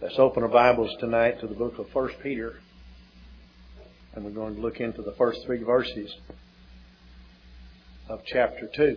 Let's open our Bibles tonight to the book of 1 Peter. And we're going to look into the first 3 verses of chapter 2.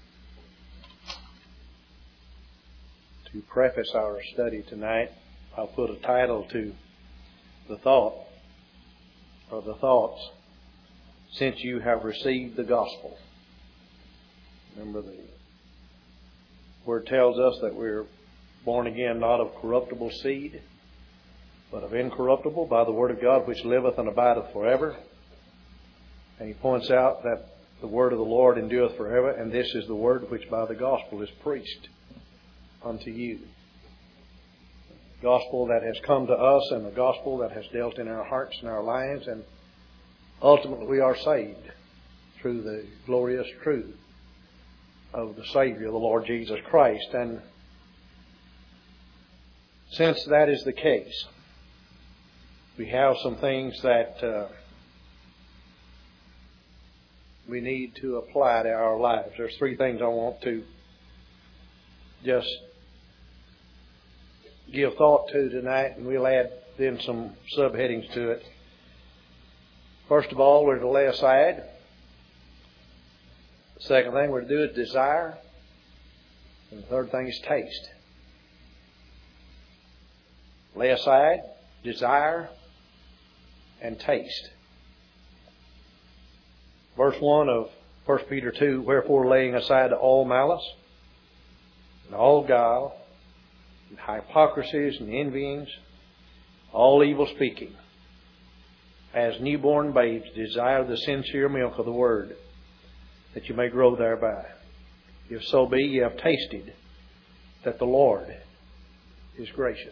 To preface our study tonight, I'll put a title to the thought, or the thoughts, since you have received the gospel. Remember, the Word tells us that we're born again not of corruptible seed, but of incorruptible, by the Word of God, which liveth and abideth forever. And he points out that the Word of the Lord endureth forever, and this is the Word which by the gospel is preached unto you. The gospel that has come to us, and the gospel that has dealt in our hearts and our lives, and ultimately we are saved through the glorious truth of the Savior, the Lord Jesus Christ. And since that is the case, we have some things that we need to apply to our lives. There's 3 things I want to just give thought to tonight, and we'll add then some subheadings to it. First of all, we're to lay aside. The second thing we're to do is desire. And the third thing is taste. Lay aside, desire, and taste. Verse 1 of 1 Peter 2, wherefore laying aside all malice, and all guile, and hypocrisies, and envyings, all evil speaking, as newborn babes desire the sincere milk of the Word, that you may grow thereby. If so be ye have tasted that the Lord is gracious.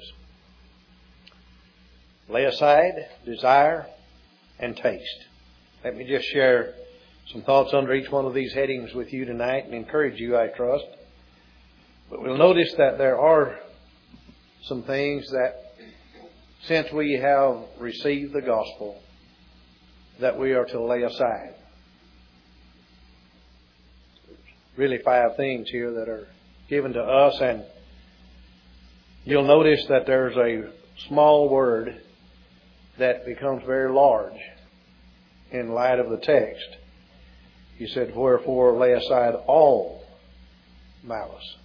Lay aside, desire, and taste. Let me just share some thoughts under each one of these headings with you tonight and encourage you, I trust. But we'll notice that there are some things that, since we have received the gospel, that we are to lay aside. Really 5 things here that are given to us, and you'll notice that there's a small word that becomes very large in light of the text. He said, wherefore lay aside all malice.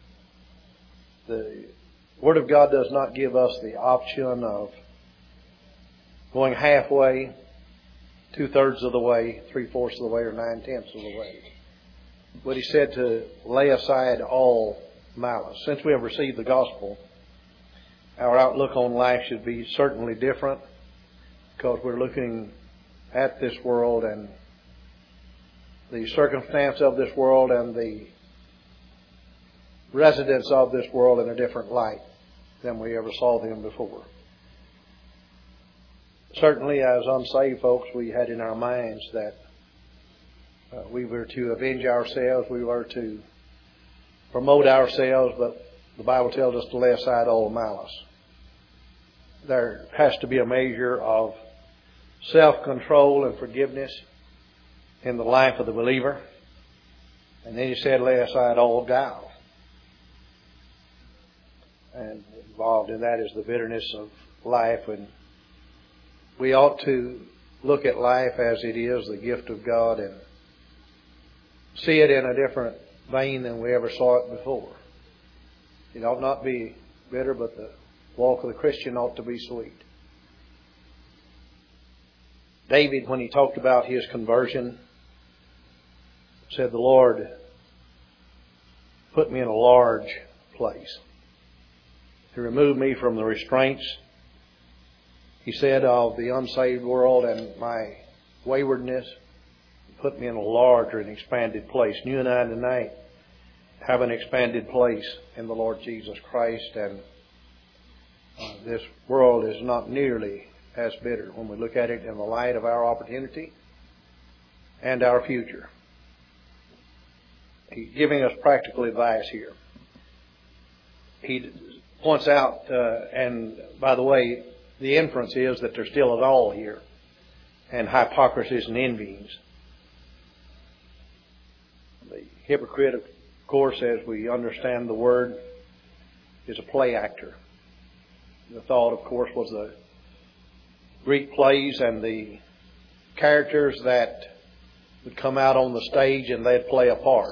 The Word of God does not give us the option of going halfway, 2/3 of the way, 3/4 of the way, or 9/10 of the way. But he said to lay aside all malice. Since we have received the gospel, our outlook on life should be certainly different, because we're looking at this world and the circumstance of this world and the residents of this world in a different light than we ever saw them before. Certainly, as unsaved folks, we had in our minds that we were to avenge ourselves, we were to promote ourselves, but the Bible tells us to lay aside all malice. There has to be a measure of self-control and forgiveness in the life of the believer. And then he said, lay aside all guile. And involved in that is the bitterness of life. And we ought to look at life as it is, the gift of God, and see it in a different vein than we ever saw it before. It ought not be bitter, but the walk of the Christian ought to be sweet. David, when he talked about his conversion, said, the Lord put me in a large place. He removed me from the restraints, he said, of the unsaved world and my waywardness. Put me in a larger and expanded place. And you and I tonight have an expanded place in the Lord Jesus Christ, and this world is not nearly as bitter when we look at it in the light of our opportunity and our future. He's giving us practical advice here. He points out, and by the way, the inference is that there still is all here, and hypocrisies and envyings. The hypocrite, of course, as we understand the word, is a play actor. The thought, of course, was the Greek plays and the characters that would come out on the stage and they'd play a part.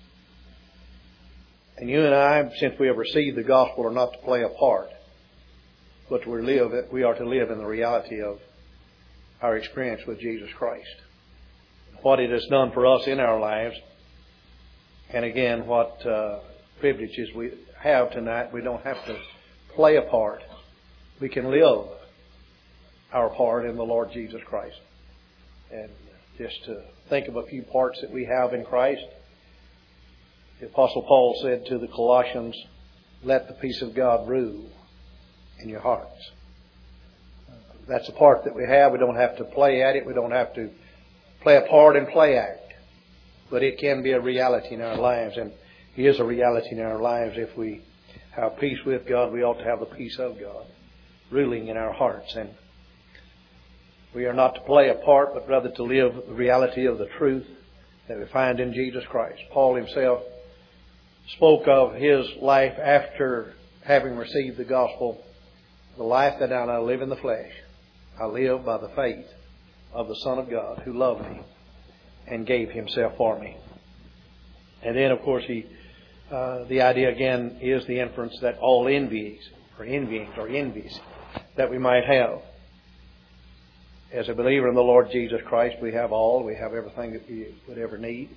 And you and I, since we have received the gospel, are not to play a part, but we are to live in the reality of our experience with Jesus Christ. What it has done for us in our lives, and again, what privileges we have tonight. We don't have to play a part. We can live our part in the Lord Jesus Christ. And just to think of a few parts that we have in Christ, the Apostle Paul said to the Colossians, "Let the peace of God rule in your hearts." That's a part that we have. We don't have to play at it. We don't have to play a part and play act. But it can be a reality in our lives, and it is a reality in our lives. If we have peace with God, we ought to have the peace of God ruling in our hearts. And we are not to play a part, but rather to live the reality of the truth that we find in Jesus Christ. Paul himself spoke of his life after having received the gospel. "The life that I live in the flesh, I live by the faith of the Son of God who loved me and gave himself for me." And then, of course, the idea again is the inference that all envies that we might have. As a believer in the Lord Jesus Christ, we have everything that we would ever need.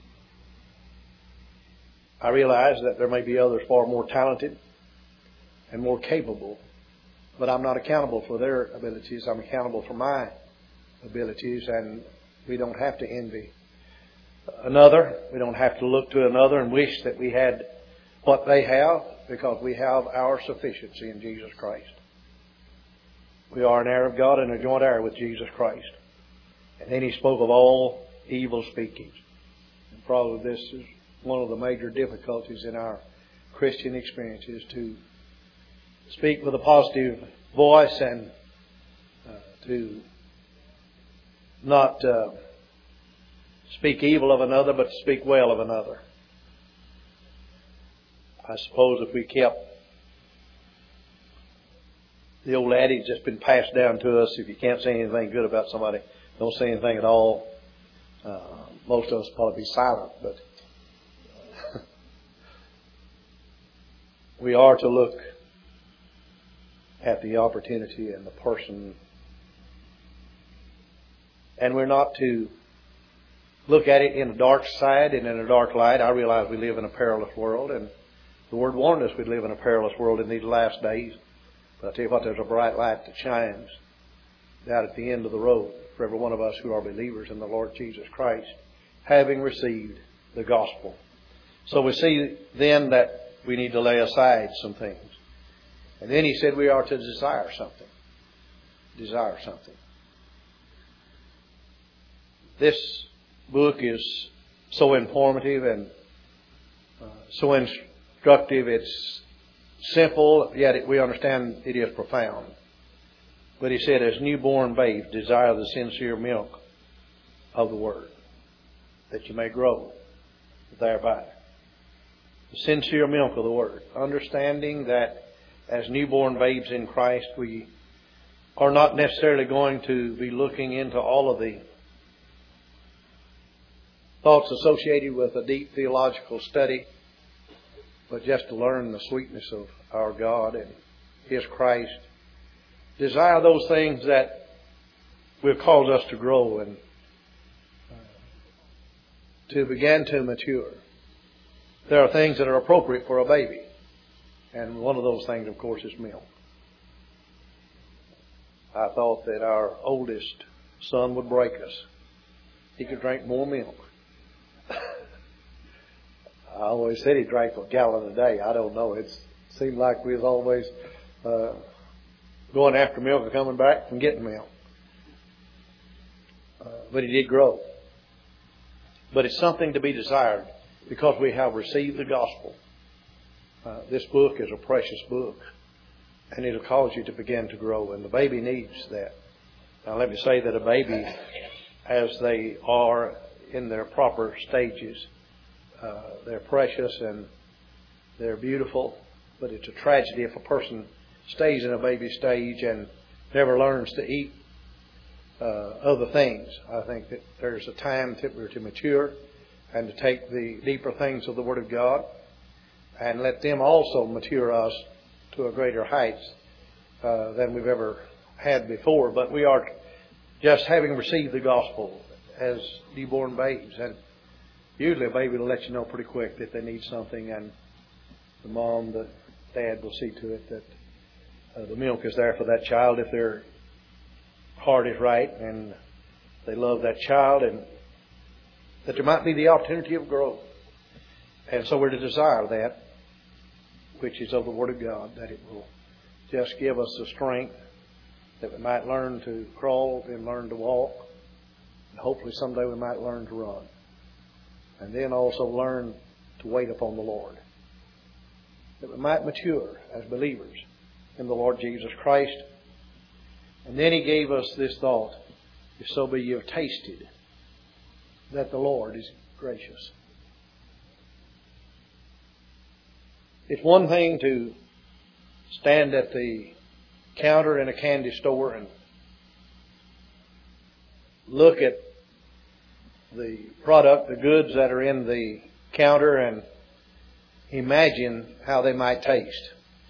I realize that there may be others far more talented and more capable, but I'm not accountable for their abilities. I'm accountable for my abilities, and we don't have to envy another. We don't have to look to another and wish that we had what they have, because we have our sufficiency in Jesus Christ. We are an heir of God and a joint heir with Jesus Christ. And then he spoke of all evil speaking. And probably this is one of the major difficulties in our Christian experience, is to speak with a positive voice and to not speak evil of another, but to speak well of another. I suppose if we kept the old adage that's been passed down to us, if you can't say anything good about somebody, don't say anything at all. Most of us probably be silent, but we are to look at the opportunity and the person, and we're not to look at it in a dark side and in a dark light. I realize we live in a perilous world, and the Word warned us we'd live in a perilous world in these last days. But I tell you what, there's a bright light that shines out at the end of the road for every one of us who are believers in the Lord Jesus Christ, having received the gospel. So we see then that we need to lay aside some things. And then he said we are to desire something. Desire something. This book is so informative and so instructive. It's simple, yet we understand it is profound. But he said, as newborn babes, desire the sincere milk of the Word, that you may grow thereby. The sincere milk of the Word. Understanding that as newborn babes in Christ, we are not necessarily going to be looking into all of the thoughts associated with a deep theological study, but just to learn the sweetness of our God and His Christ. Desire those things that will cause us to grow and to begin to mature. There are things that are appropriate for a baby, and one of those things, of course, is milk. I thought that our oldest son would break us. He could drink more milk. I always said he drank a gallon a day. I don't know. It seemed like we was always going after milk and coming back and getting milk. But he did grow. But it's something to be desired because we have received the gospel. This book is a precious book, and it'll cause you to begin to grow, and the baby needs that. Now let me say that a baby, as they are in their proper stages, they're precious and they're beautiful, but it's a tragedy if a person stays in a baby stage and never learns to eat other things. I think that there's a time that we're to mature and to take the deeper things of the Word of God and let them also mature us to a greater heights than we've ever had before. But we are just having received the gospel as newborn babes. And usually a baby will let you know pretty quick that they need something, and the mom, the dad will see to it that the milk is there for that child if their heart is right and they love that child, and that there might be the opportunity of growth. And so we're to desire that which is of the Word of God, that it will just give us the strength that we might learn to crawl and learn to walk. And hopefully someday we might learn to run. And then also learn to wait upon the Lord. That we might mature as believers in the Lord Jesus Christ. And then He gave us this thought, if so be you have tasted that the Lord is gracious. It's one thing to stand at the counter in a candy store and look at the product, the goods that are in the counter, and imagine how they might taste.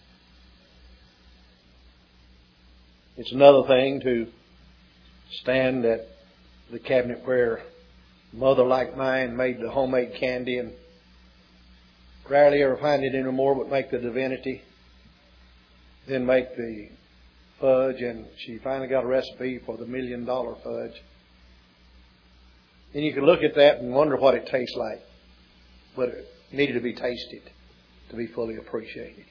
It's another thing to stand at the cabinet where a mother like mine made the homemade candy, and rarely ever find it anymore, but make the divinity, then make the fudge, and she finally got a recipe for the $1 million fudge. And you can look at that and wonder what it tastes like, but it needed to be tasted to be fully appreciated.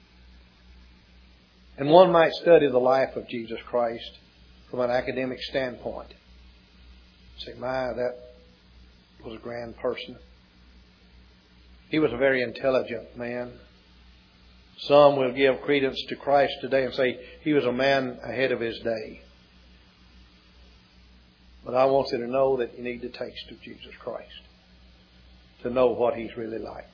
And one might study the life of Jesus Christ from an academic standpoint. Say, my, that was a grand person. He was a very intelligent man. Some will give credence to Christ today and say he was a man ahead of his day. But I want you to know that you need to taste of Jesus Christ to know what He's really like.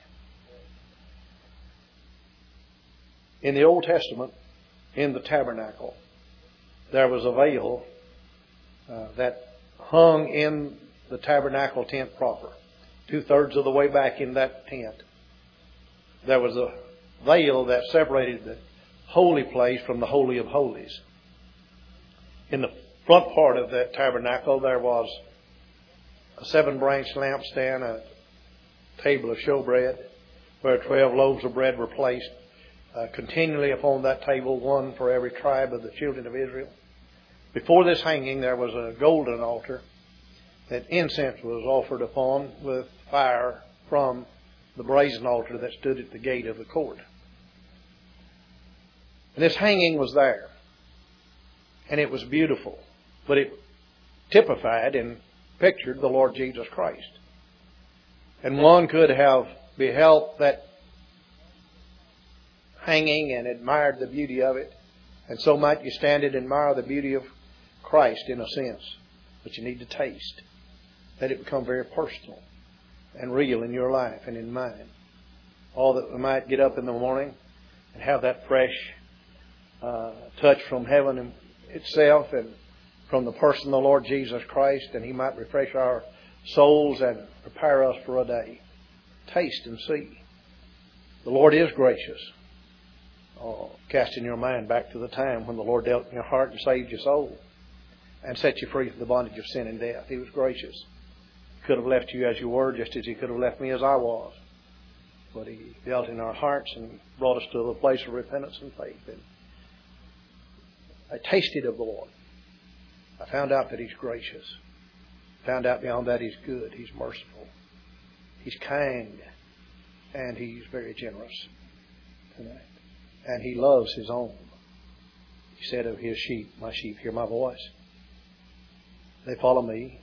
In the Old Testament, in the tabernacle, there was a veil that hung in the tabernacle tent proper. 2/3 of the way back in that tent, there was a veil that separated the holy place from the Holy of Holies. In the front part of that tabernacle, there was a 7-branch lampstand, a table of showbread, where 12 loaves of bread were placed continually upon that table, one for every tribe of the children of Israel. Before this hanging, there was a golden altar that incense was offered upon with fire from the brazen altar that stood at the gate of the court. And this hanging was there. And it was beautiful. But it typified and pictured the Lord Jesus Christ. And one could have beheld that hanging and admired the beauty of it. And so might you stand and admire the beauty of Christ in a sense. But you need to taste. Let it become very personal and real in your life and in mine. All that we might get up in the morning and have that fresh touch from heaven itself and from the person of the Lord Jesus Christ, and He might refresh our souls and prepare us for a day. Taste and see. The Lord is gracious. Casting your mind back to the time when the Lord dealt in your heart and saved your soul and set you free from the bondage of sin and death. He was gracious. He could have left you as you were, just as He could have left me as I was. But He dealt in our hearts and brought us to the place of repentance and faith. And I tasted of the Lord. I found out that He's gracious. Found out beyond that He's good. He's merciful. He's kind. And He's very generous tonight. And He loves His own. He said of His sheep, my sheep hear my voice. They follow me.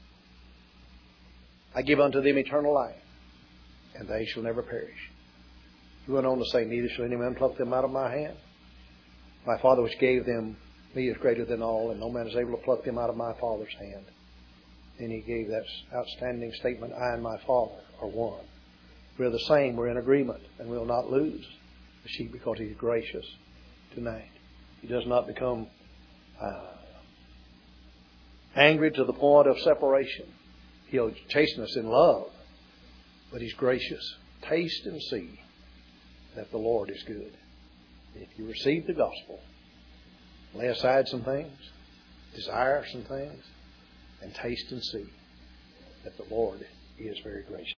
I give unto them eternal life, and they shall never perish. He went on to say, neither shall any man pluck them out of my hand. My Father which gave them me is greater than all, and no man is able to pluck them out of my Father's hand. Then He gave that outstanding statement, I and my Father are one. We're the same, we're in agreement, and we'll not lose the sheep because He's gracious tonight. He does not become angry to the point of separation. He'll chasten us in love, but He's gracious. Taste and see that the Lord is good. If you receive the gospel, lay aside some things, desire some things, and taste and see that the Lord is very gracious.